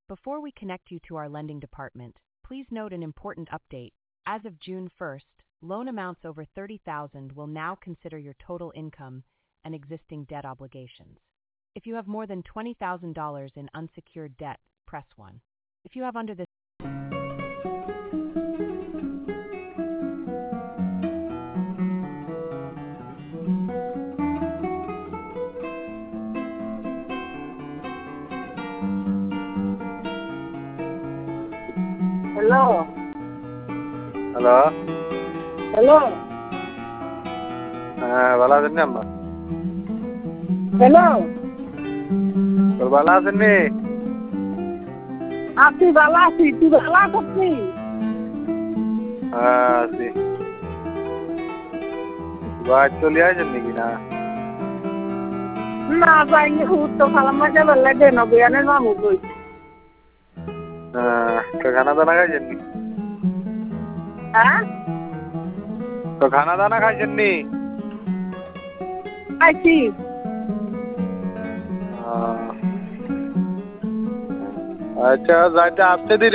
Before we connect you to our lending department, please note an important update. As of June 1st, loan amounts over $30,000 will now consider your total income and existing debt obligations. If you have more than $20,000 in unsecured debt, press 1. If you have under this Hello. Hello. Hello. ভালো আছেন নি আম্মা? Hello. তোর ভালো আছেন নি? আপনি ভালো আছি, তুই ভালো আছিস? হ্যাঁ আছি। বাড়ি চলে আসেন নাকি না? না যাইনি, তো খালাম্মাকে বললে দেন বিয়ানের মামু কই। তো খানা দানা খাইছেন নি? হ্যাঁ? তো খানা দানা খাইছেন নি? খাইছি। আচ্ছা যাইতে আসতে দেরি